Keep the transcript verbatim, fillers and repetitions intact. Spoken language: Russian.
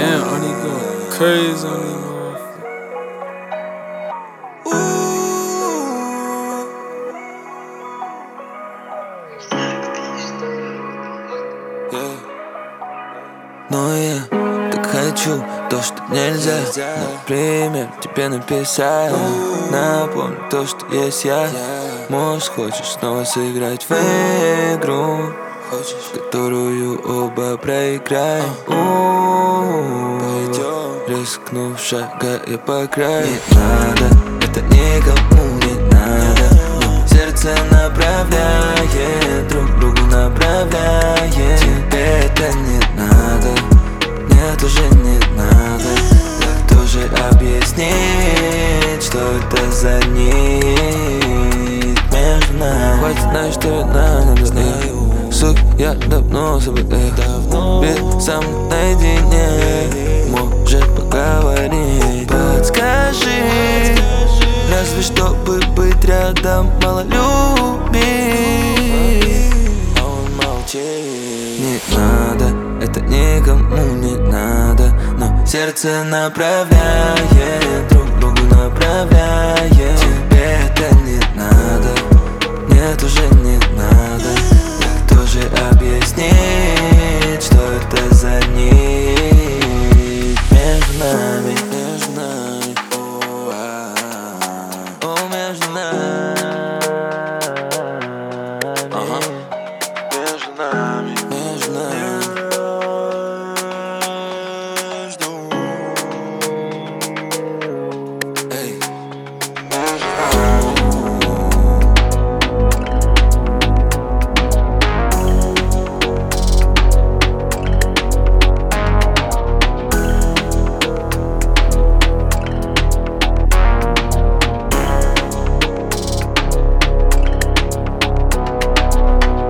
Damn, I need going crazy on these motherfuckers. Yeah. Но я так хочу то, что нельзя. Например, тебе написать. Напомню то, что есть я. Может, хочешь снова сыграть в игру, в которую оба проиграем. Рискнув шагая по краю. Не надо, это никому не надо. Но сердце направляет, друг другу направляет. Тебе это не надо, мне тоже не надо. Так тоже объяснить, что это за нить между нами. Хватит знать, что видно, надо знать. Сук, я давно забыл их. Без сам наедине может поговорить. Подскажи, разве чтобы быть рядом, мало любить. А он молчит. Не надо, это никому не надо. Но сердце направляет, друг другу направляет.